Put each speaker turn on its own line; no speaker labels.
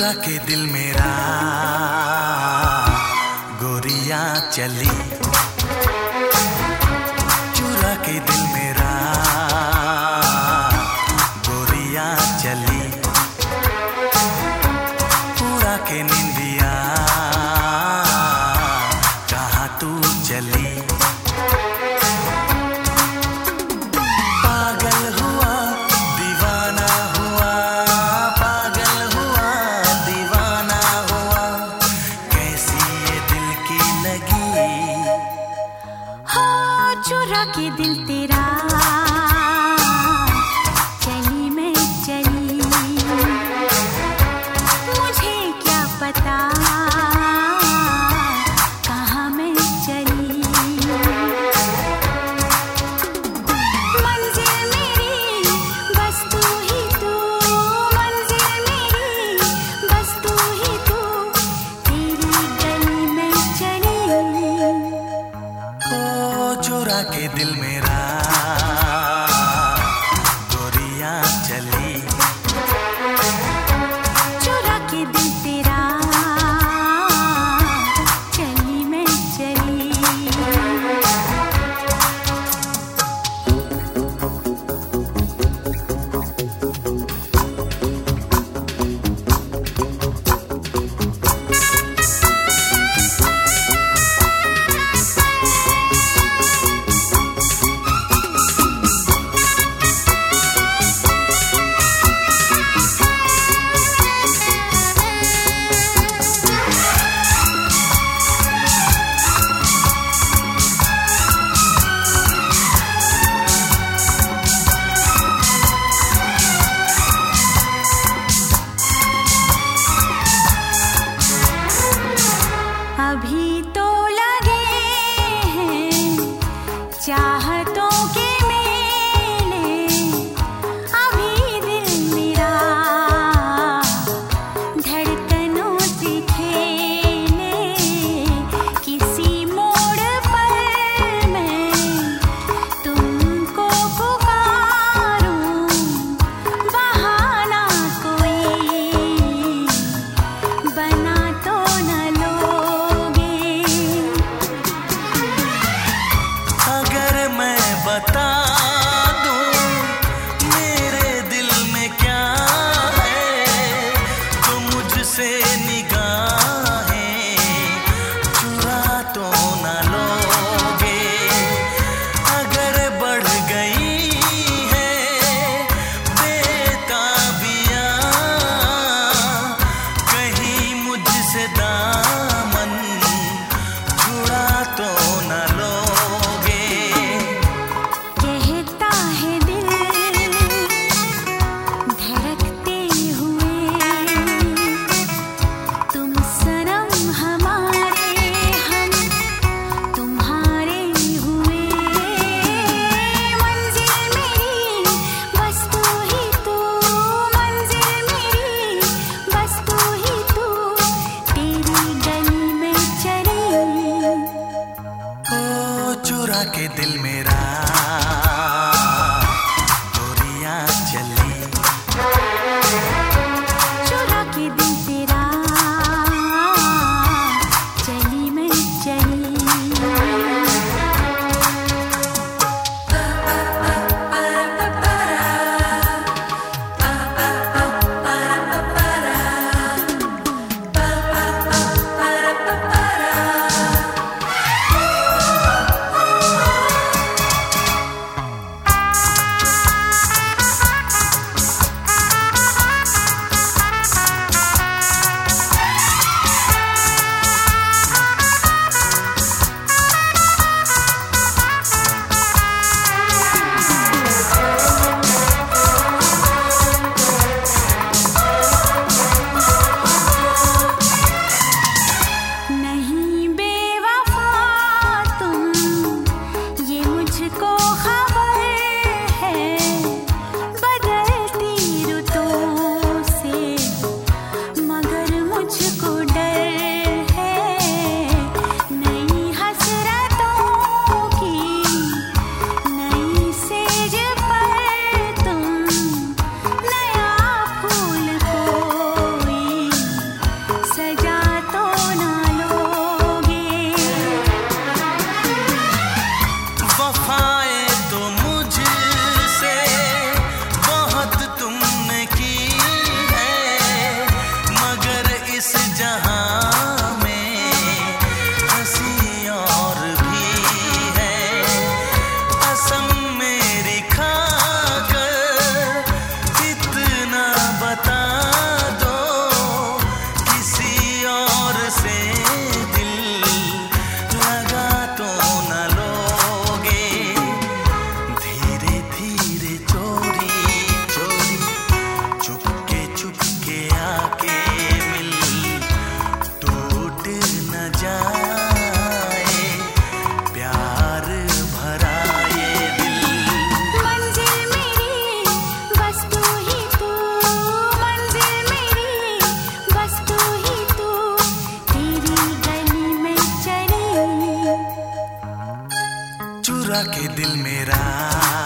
चुरा के दिल मेरा गोरियां चली, चुरा के दिल मेरा गोरियां चली, उड़ा के निंदिया कहाँ तू चली।
चुरा के दिल तेरा चली मैं चली, मुझे क्या पता कहाँ मैं चली। मंजिल मेरी बस तू ही तू, मंजिल मेरी बस तू ही तू, तेरी गली में चली।
चुरा के दिल मेरा गोरियां चली,
चुरा के दिल तेरा चली मैं चली। अभी तो लगे हैं चाहतों के मेले, अभी दिल मेरा धड़कनों से खेले, किसी मोड़ पर मैं तुमको पुकारूं, बहाना कोई बना तो न
बता दूं मेरे दिल में क्या है, तो मुझसे निगाहें चुरा तो न लोगे। अगर बढ़ गई है बेताबियां कहीं मुझसे दामन छुड़ा तो न लोगे। चुरा के दिल मेरा गोरियां चली,
चुरा के दिल तेरा चली मैं चली।
जाए, प्यार भरा ये दिल।
मंजिल मेरी बस तू ही तू, मंजिल मेरी बस तू ही तू, तेरी गली में चली।
चुरा के दिल मेरा